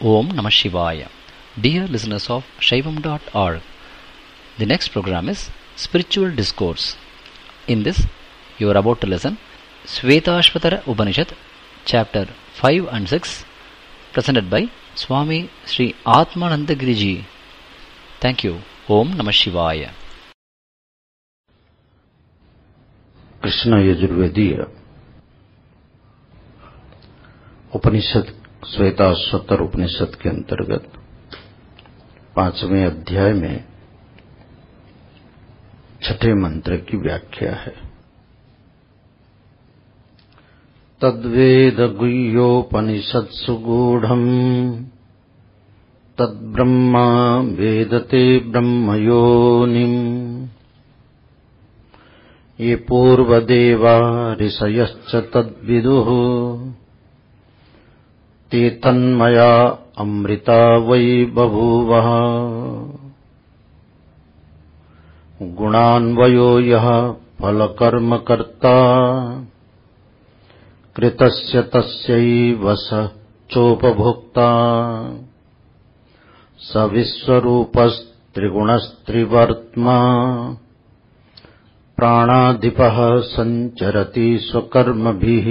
Om Namah Shivaya. Dear listeners of Shaivam.org, the next program is Spiritual Discourse. In this, you are about to listen Shvetashvatara Upanishad, Chapter 5 and 6, presented by Swami Sri Atmanandagiri Ji. Thank you. Om Namah Shivaya. Krishna यजुर्वेदीय उपनिषद श्वेताश्वतर उपनिषद के अंतर्गत 5वें अध्याय में 6ठे मंत्र की व्याख्या है। तद्वेद गुह्योपनिषत्सु गूढ़म् तद्ब्रह्मा वेदते ब्रह्मयोनिम् ये पूर्वदेवा ऋषयश्च तद्विदुः ते तन्मया अमृता वै बभूवः। गुणान्वयो यः फलकर्मकर्ता कृतस्य तस्यैव स चोपभोक्ता स विश्वरूपस्त्रिगुणस्त्रिवर्त्मा प्राणादिपः संचरति स्वकर्मभिः।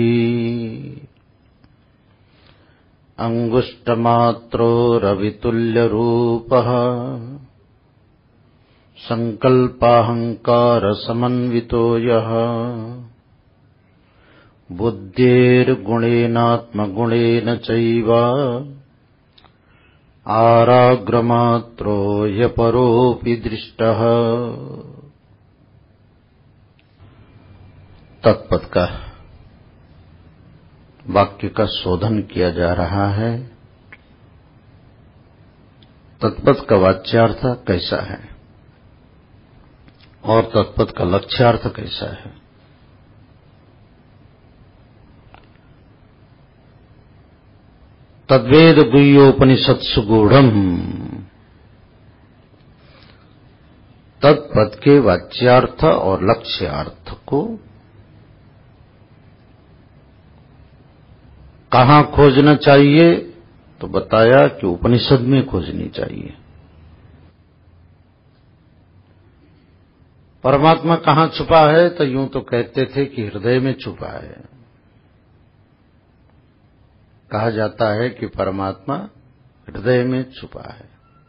अंगुष्टमात्रो रवितुल्यरूपः संकल्पाहंकार समन्वितो यः बुद्धेर्गुणेनात्मगुणेन चैव आराग्रमात्रो ह्यपरोऽपि दृष्टः। तत्पद का वाक्य का शोधन किया जा रहा है। तत्पद का वाच्यार्थ कैसा है और तत्पद का लक्ष्यार्थ कैसा है। तद्वेद गुह्योपनिषत्सु गूढ़म्, तत्पद के वाच्यार्थ और लक्ष्यार्थ को कहाँ खोजना चाहिए तो बताया कि उपनिषद में खोजनी चाहिए। परमात्मा कहाँ छुपा है तो यूं तो कहते थे कि हृदय में छुपा है। कहा जाता है कि परमात्मा हृदय में छुपा है,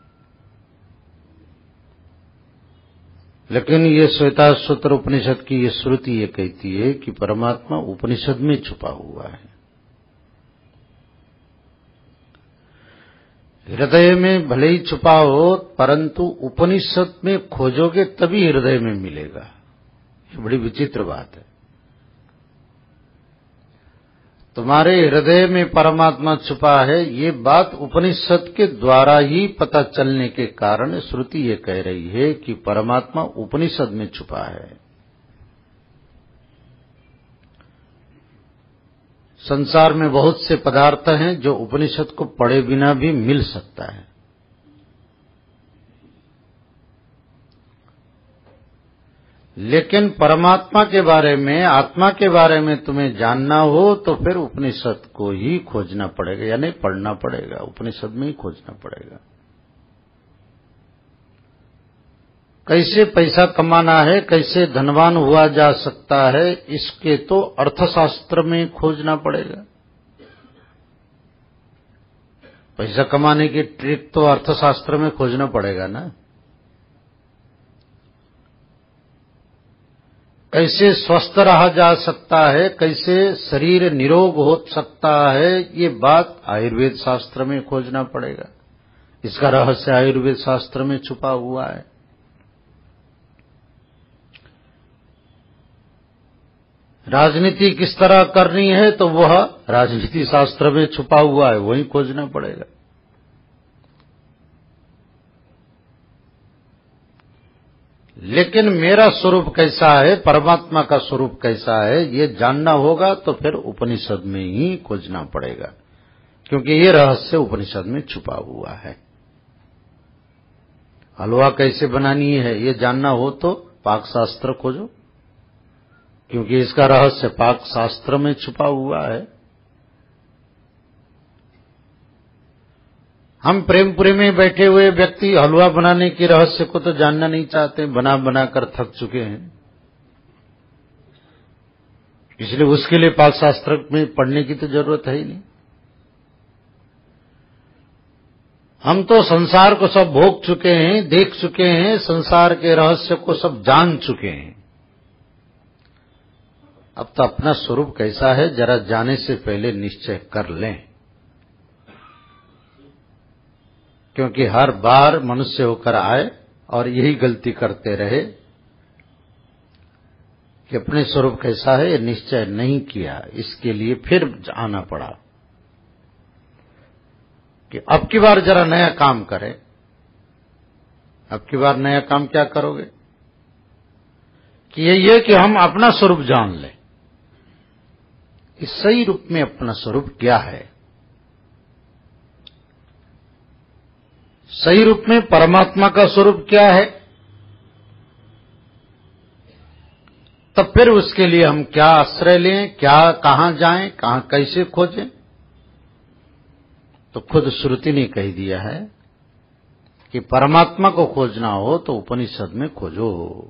लेकिन ये श्वेताश्वतर उपनिषद की ये श्रुति ये कहती है कि परमात्मा उपनिषद में छुपा हुआ है। हृदय में भले ही छुपा हो, परंतु उपनिषद में खोजोगे तभी हृदय में मिलेगा। ये बड़ी विचित्र बात है। तुम्हारे हृदय में परमात्मा छुपा है, ये बात उपनिषद के द्वारा ही पता चलने के कारण श्रुति ये कह रही है कि परमात्मा उपनिषद में छुपा है। संसार में बहुत से पदार्थ हैं जो उपनिषद को पढ़े बिना भी मिल सकता है, लेकिन परमात्मा के बारे में, आत्मा के बारे में तुम्हें जानना हो तो फिर उपनिषद को ही खोजना पड़ेगा, यानी पढ़ना पड़ेगा, उपनिषद में ही खोजना पड़ेगा। कैसे पैसा कमाना है, कैसे धनवान हुआ जा सकता है, इसके तो अर्थशास्त्र में खोजना पड़ेगा। पैसा कमाने की ट्रिक तो अर्थशास्त्र में खोजना पड़ेगा ना। कैसे स्वस्थ रहा जा सकता है, कैसे शरीर निरोग हो सकता है, ये बात आयुर्वेद शास्त्र में खोजना पड़ेगा। इसका रहस्य आयुर्वेद शास्त्र में छुपा हुआ है। राजनीति किस तरह करनी है तो वह राजनीति शास्त्र में छुपा हुआ है, वही खोजना पड़ेगा। लेकिन मेरा स्वरूप कैसा है, परमात्मा का स्वरूप कैसा है, ये जानना होगा तो फिर उपनिषद में ही खोजना पड़ेगा, क्योंकि ये रहस्य उपनिषद में छुपा हुआ है। हलवा कैसे बनानी है ये जानना हो तो पाक शास्त्र खोजो, क्योंकि इसका रहस्य पाक शास्त्र में छुपा हुआ है। हम प्रेमपुरी में बैठे हुए व्यक्ति हलवा बनाने के रहस्य को तो जानना नहीं चाहते, बना बना कर थक चुके हैं, इसलिए उसके लिए पाक शास्त्र में पढ़ने की तो जरूरत है ही नहीं। हम तो संसार को सब भोग चुके हैं, देख चुके हैं, संसार के रहस्य को सब जान चुके हैं। अब तो अपना स्वरूप कैसा है जरा जाने से पहले निश्चय कर लें, क्योंकि हर बार मनुष्य होकर आए और यही गलती करते रहे कि अपने स्वरूप कैसा है ये निश्चय नहीं किया, इसके लिए फिर आना पड़ा कि अब की बार जरा नया काम करें। अब की बार नया काम क्या करोगे कि ये कि हम अपना स्वरूप जान लें, इस सही रूप में अपना स्वरूप क्या है। सही रूप में परमात्मा का स्वरूप क्या है, तब फिर उसके लिए हम क्या आश्रय लें, क्या कहां जाएं, कहां कैसे खोजें। तो खुद श्रुति ने कह दिया है कि परमात्मा को खोजना हो तो उपनिषद में खोजो।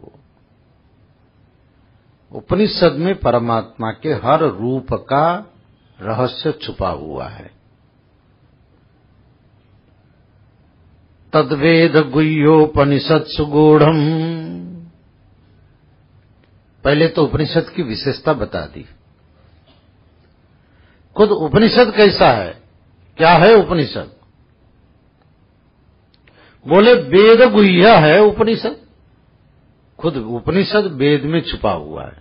उपनिषद में परमात्मा के हर रूप का रहस्य छुपा हुआ है। तद्वेद गुह्योपनिषत्सु गूढ़म्। पहले तो उपनिषद की विशेषता बता दी। खुद उपनिषद कैसा है, क्या है उपनिषद? बोले वेद गुह्य है उपनिषद। खुद उपनिषद वेद में छुपा हुआ है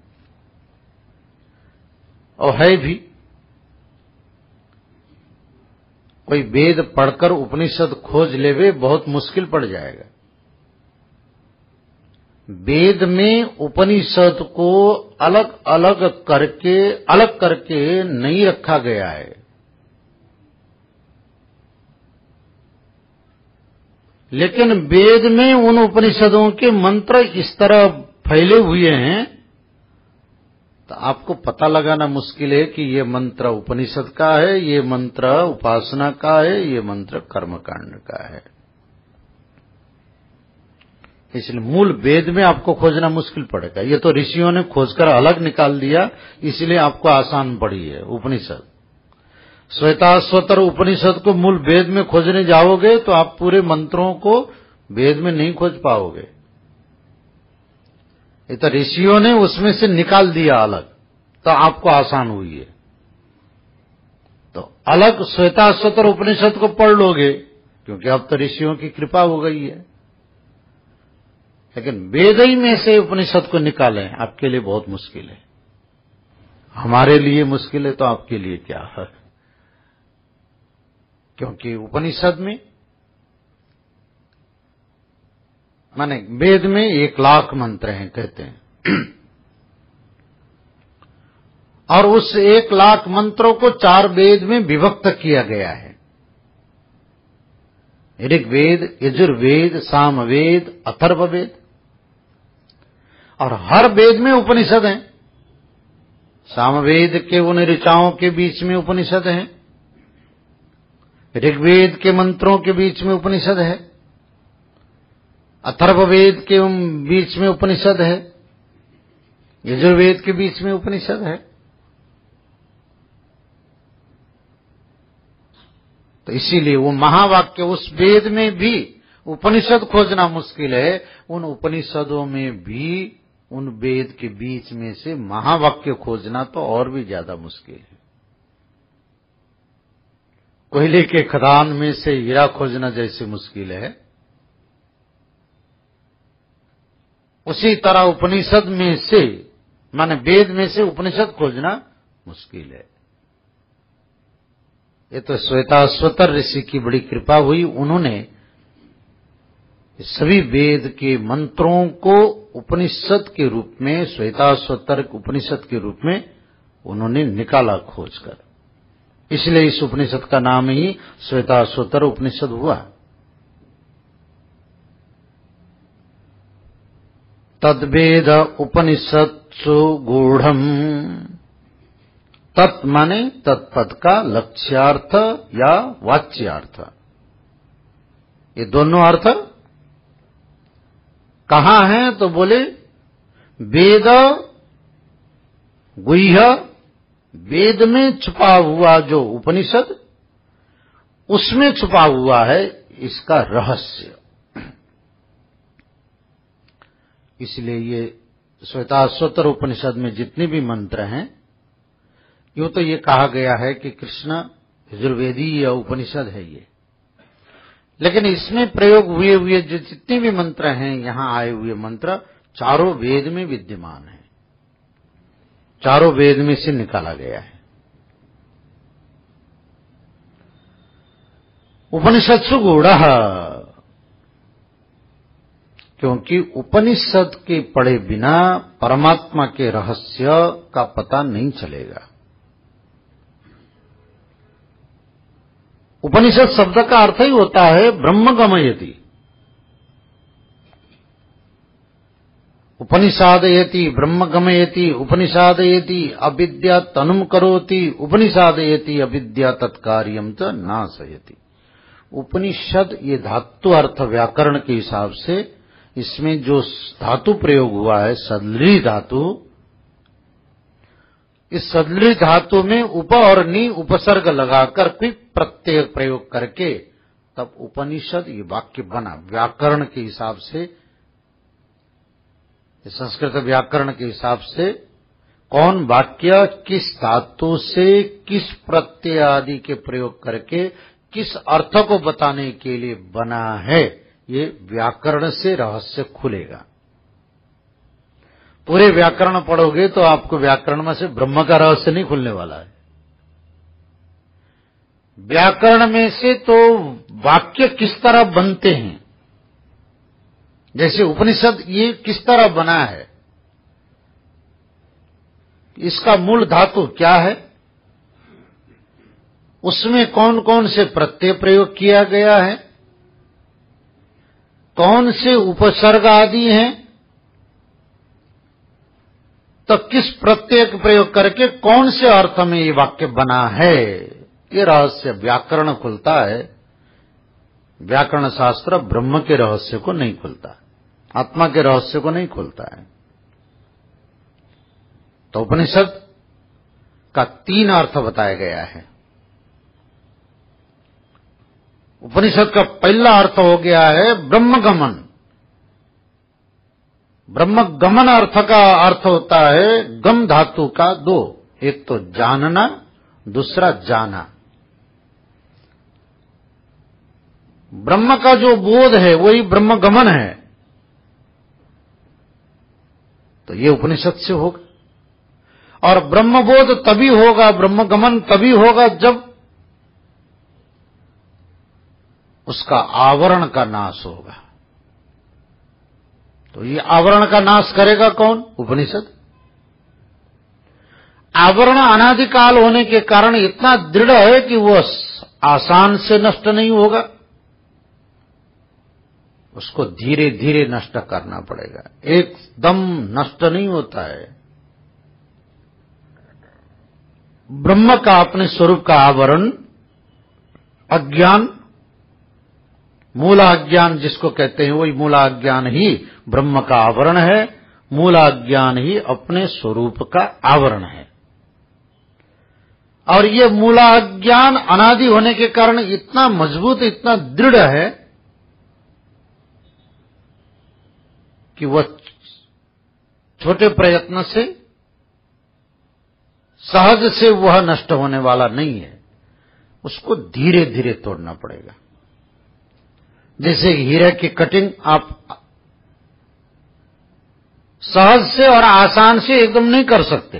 और है भी। कोई वेद पढ़कर उपनिषद खोज लेवे बहुत मुश्किल पड़ जाएगा। वेद में उपनिषद को अलग करके नहीं रखा गया है। लेकिन वेद में उन उपनिषदों के मंत्र इस तरह फैले हुए हैं तो आपको पता लगाना मुश्किल है कि ये मंत्र उपनिषद का है, ये मंत्र उपासना का है, ये मंत्र कर्मकांड का है। इसलिए मूल वेद में आपको खोजना मुश्किल पड़ेगा। ये तो ऋषियों ने खोजकर अलग निकाल दिया, इसलिए आपको आसान पड़ी है उपनिषद। श्वेताश्वतर उपनिषद को मूल वेद में खोजने जाओगे तो आप पूरे मंत्रों को वेद में नहीं खोज पाओगे। ये तो ऋषियों ने उसमें से निकाल दिया अलग, तो आपको आसान हुई है। तो अलग श्वेताश्वतर उपनिषद को पढ़ लोगे क्योंकि अब तो ऋषियों की कृपा हो गई है। लेकिन वेद ही में से उपनिषद को निकालें आपके लिए बहुत मुश्किल है। हमारे लिए मुश्किल है तो आपके लिए क्या है? क्योंकि उपनिषद में माने वेद में 1,00,000 मंत्र हैं कहते हैं और उस 1,00,000 मंत्रों को 4 वेद में विभक्त किया गया है। ऋग्वेद, यजुर्वेद, सामवेद, अथर्ववेद। और हर वेद में उपनिषद हैं। सामवेद के उन ऋचाओं के बीच में उपनिषद हैं, ऋग्वेद के मंत्रों के बीच में उपनिषद है, अथर्ववेद के बीच में उपनिषद है, यजुर्वेद के बीच में उपनिषद है। तो इसीलिए वो महावाक्य उस वेद में भी उपनिषद खोजना मुश्किल है, उन उपनिषदों में भी उन वेद के बीच में से महावाक्य खोजना तो और भी ज्यादा मुश्किल है। कोयले के खदान में से हीरा खोजना जैसे मुश्किल है, उसी तरह उपनिषद में से माने वेद में से उपनिषद खोजना मुश्किल है। ये तो श्वेताश्वतर ऋषि की बड़ी कृपा हुई, उन्होंने सभी वेद के मंत्रों को उपनिषद के रूप में, श्वेताश्वतर उपनिषद के रूप में उन्होंने निकाला खोजकर। इसलिए इस उपनिषद का नाम ही श्वेताश्वतर उपनिषद हुआ। तद्वेद उपनिषत्सु गूढ़म्। तत् माने तत्पद का लक्ष्यार्थ या वाच्यार्थ। ये दोनों अर्थ कहां हैं? तो बोले वेद गुह्य, वेद में छुपा हुआ जो उपनिषद, उसमें छुपा हुआ है इसका रहस्य। इसलिए ये श्वेताश्वतर उपनिषद में जितने भी मंत्र हैं, यूं तो ये कहा गया है कि कृष्ण यजुर्वेदीय उपनिषद है ये, लेकिन इसमें प्रयोग हुए जो जितने भी मंत्र हैं, यहां आए हुए मंत्र चारों वेद में विद्यमान है, चारों वेद में से निकाला गया है। उपनिषत्सु गूढ़ः, क्योंकि उपनिषद के पढ़े बिना परमात्मा के रहस्य का पता नहीं चलेगा। उपनिषद शब्द का अर्थ ही होता है ब्रह्म गमयति, उपनिषादयति ब्रह्म गमयति, उपनिषादयति अविद्या तनुम करोति, उपनिषादयति अविद्या तत्कार्यम च नाशयति। उपनिषद ये धातु अर्थ व्याकरण के हिसाब से इसमें जो धातु प्रयोग हुआ है सदलि धातु, इस सदलि धातु में उप और नि उपसर्ग लगाकर कोई प्रत्यय प्रयोग करके तब उपनिषद ये वाक्य बना। व्याकरण के हिसाब से, संस्कृत व्याकरण के हिसाब से कौन वाक्य किस धातु से किस प्रत्यय आदि के प्रयोग करके किस अर्थ को बताने के लिए बना है, ये व्याकरण से रहस्य खुलेगा। पूरे व्याकरण पढ़ोगे तो आपको व्याकरण में से ब्रह्म का रहस्य नहीं खुलने वाला है। व्याकरण में से तो वाक्य किस तरह बनते हैं, जैसे उपनिषद ये किस तरह बना है, इसका मूल धातु क्या है, उसमें कौन कौन से प्रत्यय प्रयोग किया गया है, कौन से उपसर्ग आदि हैं, तो किस प्रत्यय प्रयोग करके कौन से अर्थ में ये वाक्य बना है, ये रहस्य व्याकरण खुलता है। व्याकरण शास्त्र ब्रह्म के रहस्य को नहीं खुलता, आत्मा के रहस्य को नहीं खुलता है। तो उपनिषद का 3 अर्थ बताया गया है। उपनिषद का पहला अर्थ हो गया है ब्रह्मगमन। ब्रह्मगमन अर्थ का अर्थ होता है गम धातु का 2, एक तो जानना, दूसरा जाना। ब्रह्म का जो बोध है वही ब्रह्मगमन है, तो ये उपनिषद से होगा। और ब्रह्मबोध तभी होगा, ब्रह्मगमन तभी होगा जब उसका आवरण का नाश होगा। तो ये आवरण का नाश करेगा कौन? उपनिषद। आवरण अनादिकाल होने के कारण इतना दृढ़ है कि वो आसान से नष्ट नहीं होगा, उसको धीरे धीरे नष्ट करना पड़ेगा, एकदम नष्ट नहीं होता है। ब्रह्म का अपने स्वरूप का आवरण अज्ञान, मूलाज्ञान जिसको कहते हैं, वही मूलाज्ञान ही ब्रह्म का आवरण है। मूलाज्ञान ही अपने स्वरूप का आवरण है। और ये मूलाज्ञान अनादि होने के कारण इतना मजबूत, इतना दृढ़ है कि वह छोटे प्रयत्न से, सहज से वह नष्ट होने वाला नहीं है, उसको धीरे धीरे तोड़ना पड़ेगा। जैसे हीरे की कटिंग आप सहज से और आसान से एकदम नहीं कर सकते,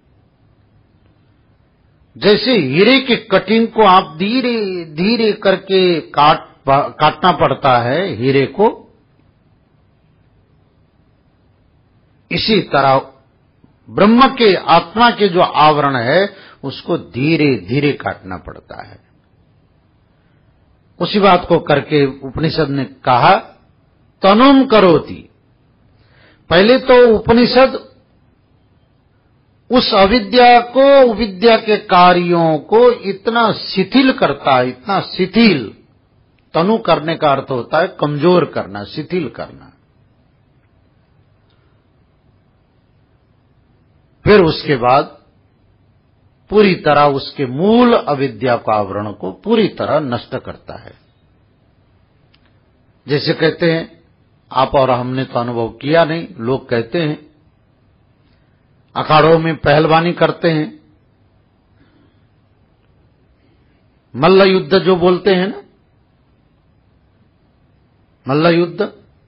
जैसे हीरे की कटिंग को आप धीरे धीरे करके काटना पड़ता है हीरे को, इसी तरह ब्रह्म के, आत्मा के जो आवरण है उसको धीरे धीरे काटना पड़ता है। उसी बात को करके उपनिषद ने कहा तनुम करोति। पहले तो उपनिषद उस अविद्या को, विद्या के कार्यों को इतना शिथिल करता है, इतना शिथिल तनु करने का अर्थ होता है कमजोर करना, शिथिल करना। फिर उसके बाद पूरी तरह उसके मूल अविद्या का आवरण को पूरी तरह नष्ट करता है। जैसे कहते हैं, आप और हमने तो अनुभव किया नहीं, लोग कहते हैं अखाड़ों में पहलवानी करते हैं, मल्ल युद्ध जो बोलते हैं ना, मल्ल युद्ध,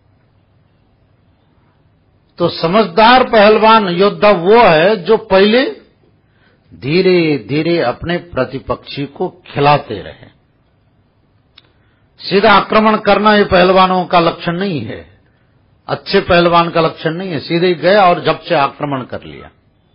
तो समझदार पहलवान योद्धा वो है जो पहले धीरे धीरे अपने प्रतिपक्षी को खिलाते रहे। सीधा आक्रमण करना ये पहलवानों का लक्षण नहीं है, अच्छे पहलवान का लक्षण नहीं है। सीधे गया और जब से आक्रमण कर लिया।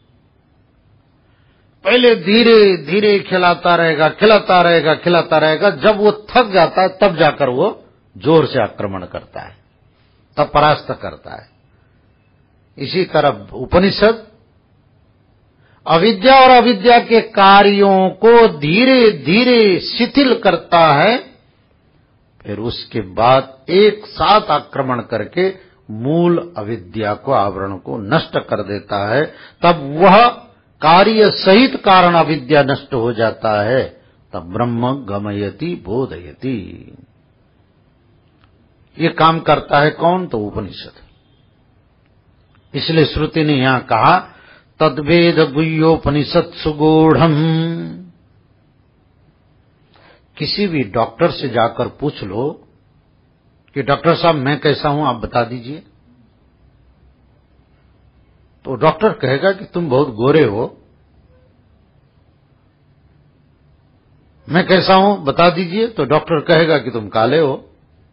पहले धीरे धीरे खिलाता रहेगा, खिलाता रहेगा, खिलाता रहेगा। जब वो थक जाता है तब जाकर वो जोर से आक्रमण करता है, तब परास्त करता है। इसी तरह उपनिषद अविद्या और अविद्या के कार्यों को धीरे धीरे शिथिल करता है, फिर उसके बाद एक साथ आक्रमण करके मूल अविद्या को, आवरण को नष्ट कर देता है। तब वह कार्य सहित कारण अविद्या नष्ट हो जाता है। तब ब्रह्म गमयति बोधयति। ये काम करता है कौन? तो उपनिषद। इसलिए श्रुति ने यहां कहा तद्वेद गुह्योपनिषद सुगूढ़म। किसी भी डॉक्टर से जाकर पूछ लो कि डॉक्टर साहब मैं कैसा हूं, आप बता दीजिए, तो डॉक्टर कहेगा कि तुम बहुत गोरे हो। मैं कैसा हूं बता दीजिए, तो डॉक्टर कहेगा कि तुम काले हो।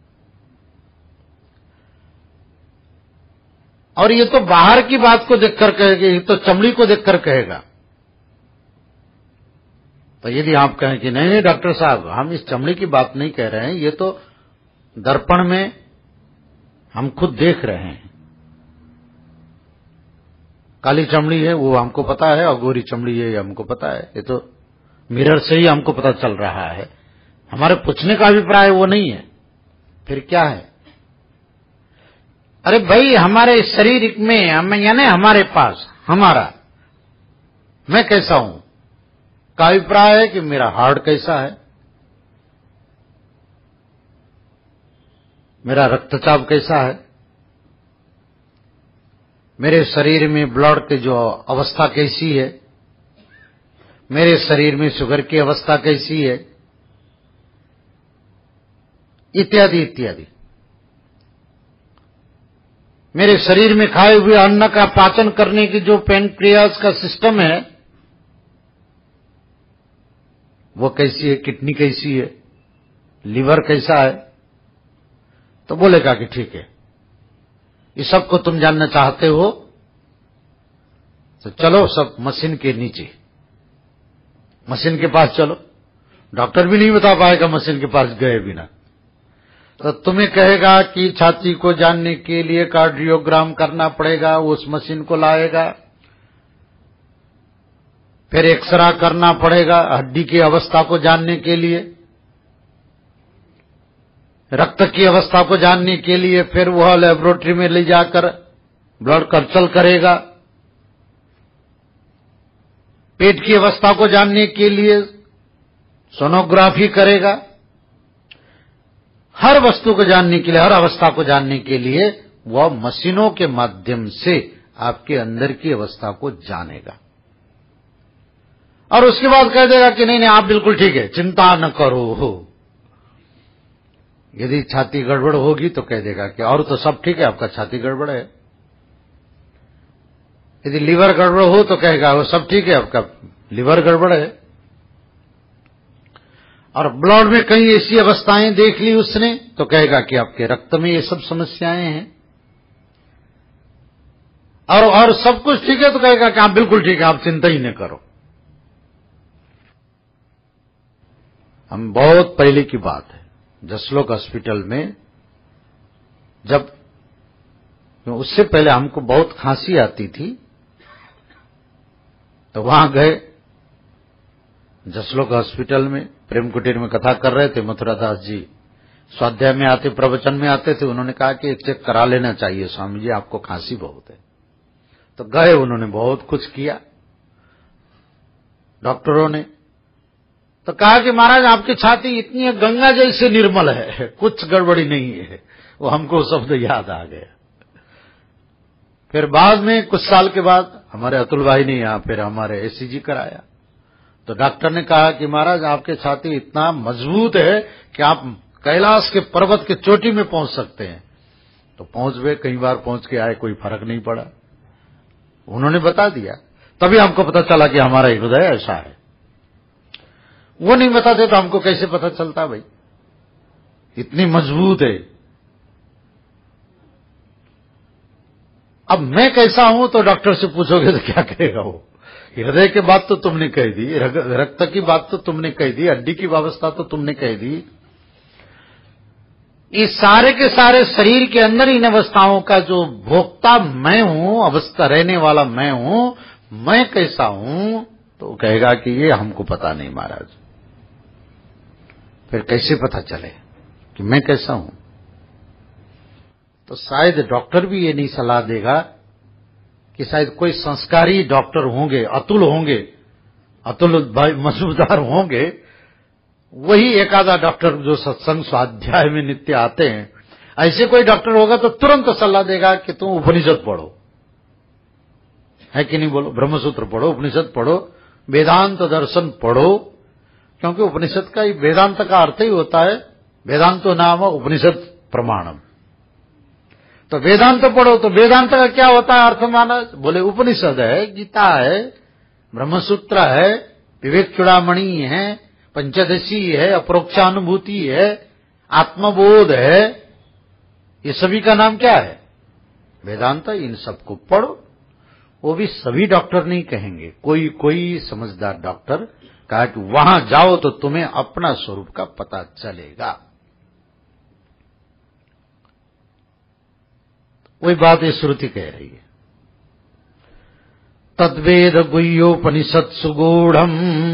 और ये तो बाहर की बात को देखकर कहेगा, ये तो चमड़ी को देखकर कहेगा। तो यदि आप कहें कि नहीं नहीं डॉक्टर साहब हम इस चमड़ी की बात नहीं कह रहे हैं, ये तो दर्पण में हम खुद देख रहे हैं, काली चमड़ी है वो हमको पता है और गोरी चमड़ी है ये हमको पता है, ये तो मिरर से ही हमको पता चल रहा है। हमारे पूछने का अभिप्राय वो नहीं है। फिर क्या है? अरे भाई हमारे शरीर में यानी हमारे पास हमारा मैं कैसा हूं का अभिप्राय है कि मेरा हार्ट कैसा है, मेरा रक्तचाप कैसा है, मेरे शरीर में ब्लड की जो अवस्था कैसी है, मेरे शरीर में शुगर की अवस्था कैसी है, इत्यादि इत्यादि। मेरे शरीर में खाए हुए अन्न का पाचन करने की जो पैनक्रियास का सिस्टम है वो कैसी है, किडनी कैसी है, लीवर कैसा है। तो बोलेगा कि ठीक है ये सब को तुम जानना चाहते हो तो चलो सब मशीन के नीचे, मशीन के पास चलो। डॉक्टर भी नहीं बता पाएगा मशीन के पास गए बिना। तो तुम्हें कहेगा कि छाती को जानने के लिए कार्डियोग्राम करना पड़ेगा, वो उस मशीन को लाएगा। फिर एक्सरा करना पड़ेगा हड्डी की अवस्था को जानने के लिए, रक्त की अवस्था को जानने के लिए फिर वह लेबोरेटरी में ले जाकर ब्लड कल्चर करेगा, पेट की अवस्था को जानने के लिए सोनोग्राफी करेगा। हर वस्तु को जानने के लिए, हर अवस्था को जानने के लिए वह मशीनों के माध्यम से आपके अंदर की अवस्था को जानेगा और उसके बाद कह देगा कि नहीं नहीं आप बिल्कुल ठीक है, चिंता न करो। यदि छाती गड़बड़ होगी तो कह देगा कि और तो सब ठीक है, आपका छाती गड़बड़ है। यदि लीवर गड़बड़ हो तो कहेगा वो सब ठीक है, आपका लीवर गड़बड़ है। और ब्लड में कहीं ऐसी अवस्थाएं देख ली उसने तो कहेगा कि आपके रक्त में ये सब समस्याएं हैं। और सब कुछ ठीक है तो कहेगा कि आप बिल्कुल ठीक है, आप चिंता ही न करो। हम बहुत पहले की बात है, जसलोक हॉस्पिटल में जब, उससे पहले हमको बहुत खांसी आती थी तो वहां गए जसलोक हॉस्पिटल में, प्रेम कुटीर में कथा कर रहे थे मथुरा दास जी स्वाध्याय में आते, प्रवचन में आते थे, उन्होंने कहा कि एक चेक करा लेना चाहिए स्वामी जी, आपको खांसी बहुत है। तो गए, उन्होंने बहुत कुछ किया डॉक्टरों ने, तो कहा कि महाराज आपकी छाती इतनी गंगा जैसे निर्मल है, कुछ गड़बड़ी नहीं है। वो हमको शब्द याद आ गया। फिर बाद में कुछ साल के बाद हमारे अतुल भाई ने यहाँ फिर हमारे एसीजी कराया, तो डॉक्टर ने कहा कि महाराज आपके छाती इतना मजबूत है कि आप कैलाश के पर्वत के चोटी में पहुंच सकते हैं। तो पहुंच गए, कई बार पहुंच के आए, कोई फर्क नहीं पड़ा। उन्होंने बता दिया, तभी हमको पता चला कि हमारा हृदय ऐसा है। वो नहीं बताते तो हमको कैसे पता चलता भाई, इतनी मजबूत है। अब मैं कैसा हूं तो डॉक्टर से पूछोगे तो क्या कहेगा वो? हृदय की बात तो तुमने कह दी, रक्त की बात तो तुमने कह दी, हड्डी की व्यवस्था तो तुमने कह दी। इस सारे के सारे शरीर के अंदर इन अवस्थाओं का जो भोक्ता मैं हूं, अवस्था रहने वाला मैं हूं, मैं कैसा हूं? तो कहेगा कि ये हमको पता नहीं महाराज। फिर कैसे पता चले कि मैं कैसा हूं? तो शायद डॉक्टर भी ये नहीं सलाह देगा कि शायद कोई संस्कारी डॉक्टर होंगे, अतुल होंगे, अतुल भाई मजूदार होंगे, वही एक आधा डॉक्टर जो सत्संग स्वाध्याय में नित्य आते हैं, ऐसे कोई डॉक्टर होगा तो तुरंत सलाह देगा कि तुम उपनिषद पढ़ो, है कि नहीं बोलो? ब्रह्मसूत्र पढ़ो, उपनिषद पढ़ो, वेदांत दर्शन पढ़ो, क्योंकि उपनिषद का वेदांत का अर्थ ही होता है वेदांतो नाम उपनिषद प्रमाणम। तो वेदांत पढ़ो, तो वेदांत का क्या होता है अर्थ माना? बोले उपनिषद है, गीता है, ब्रह्मसूत्र है, विवेक चूड़ामणि है, पंचदशी है, अपरोक्षानुभूति है, आत्मबोध है, ये सभी का नाम क्या है? वेदांत। इन सबको पढ़ो। वो भी सभी डॉक्टर नहीं कहेंगे, कोई कोई समझदार डॉक्टर कहा कि वहां जाओ तो तुम्हें अपना स्वरूप का पता चलेगा। वही बात ये श्रुति कह रही है, तद्वेद गुह्योपनिषद सुगूढ़म।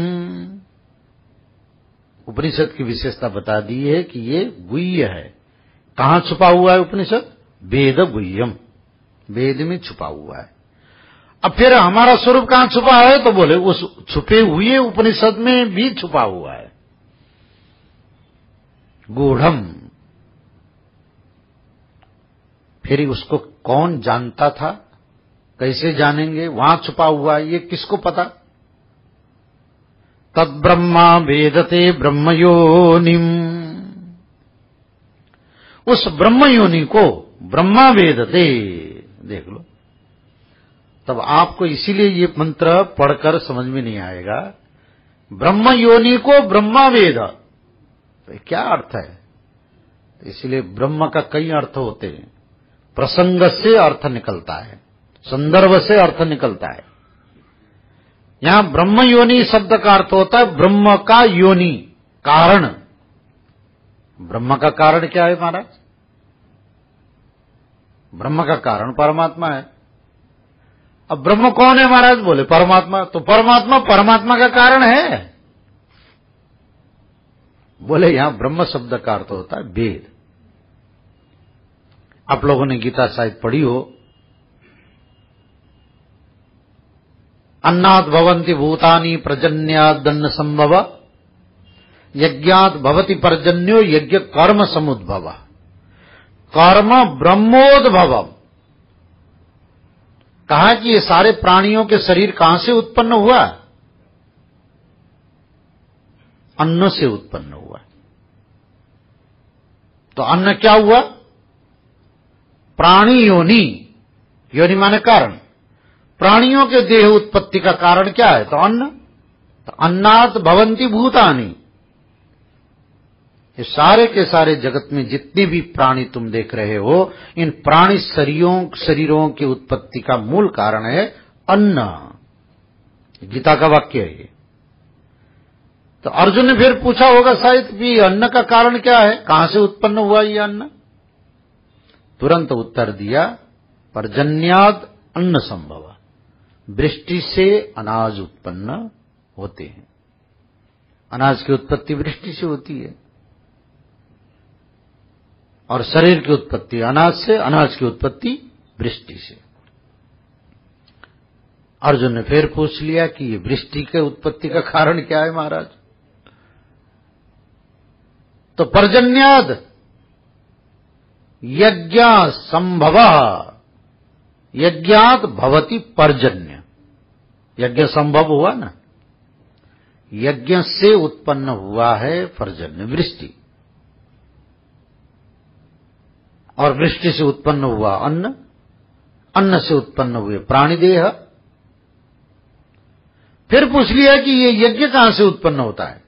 उपनिषद की विशेषता बता दी है कि ये गुह्य है। कहां छुपा हुआ है उपनिषद? वेद गुह्यम, वेद में छुपा हुआ है। अब फिर हमारा स्वरूप कहां छुपा है? तो बोले उस छुपे हुए उपनिषद में भी छुपा हुआ है, गूढ़म। फिर उसको कौन जानता था, कैसे जानेंगे? वहां छुपा हुआ है, ये किसको पता? तद्ब्रह्मा वेदते ब्रह्मयोनिम। उस ब्रह्मयोनि को ब्रह्मा वेदते, देख लो। तब आपको इसीलिए ये मंत्र पढ़कर समझ में नहीं आएगा, ब्रह्मयोनि को ब्रह्मा वेद, तो क्या अर्थ है? इसीलिए ब्रह्म का कई अर्थ होते हैं, प्रसंग से अर्थ निकलता है, संदर्भ से अर्थ निकलता है। यहां ब्रह्म योनि शब्द का अर्थ होता है ब्रह्म का योनि, कारण। ब्रह्म का कारण क्या है महाराज? ब्रह्म का कारण परमात्मा है। अब ब्रह्म कौन है महाराज? बोले परमात्मा। तो परमात्मा परमात्मा का कारण है। बोले यहां ब्रह्म शब्द का अर्थ होता है वेद। आप लोगों ने गीता शायद पढ़ी हो, अन्नात् भवन्ति भूतानि प्रजन्यादन्न संभव, यज्ञात् भवति पर्जन्यो यज्ञ कर्म समुद्भव, कर्म ब्रह्मोद्भवम। कहा कि ये सारे प्राणियों के शरीर कहां से उत्पन्न हुआ? अन्न से उत्पन्न हुआ। तो अन्न क्या हुआ? प्राणी योनि, योनि माने कारण। प्राणियों के देह उत्पत्ति का कारण क्या है? तो अन्न। तो अन्नात् भवन्ति भूतानि। ये सारे के सारे जगत में जितने भी प्राणी तुम देख रहे हो, इन प्राणी शरीरों की उत्पत्ति का मूल कारण है अन्न। गीता का वाक्य है ये। तो अर्जुन ने फिर पूछा होगा शायद कि अन्न का कारण क्या है, कहां से उत्पन्न हुआ ये अन्न? तुरंत उत्तर दिया, पर्जन्याद अन्न संभव। वृष्टि से अनाज उत्पन्न होते हैं। अनाज की उत्पत्ति वृष्टि से होती है। और शरीर की उत्पत्ति अनाज से, अनाज की उत्पत्ति वृष्टि से। अर्जुन ने फिर पूछ लिया कि ये वृष्टि के उत्पत्ति का कारण क्या है महाराज? तो पर्जन्याद यज्ञ संभव, यज्ञात भवति पर्जन्य। यज्ञ संभव हुआ ना, यज्ञ से उत्पन्न हुआ है पर्जन्य, वृष्टि। और वृष्टि से उत्पन्न हुआ अन्न, अन्न से उत्पन्न हुए प्राणिदेह। फिर पूछ लिया कि ये यज्ञ कहां से उत्पन्न होता है?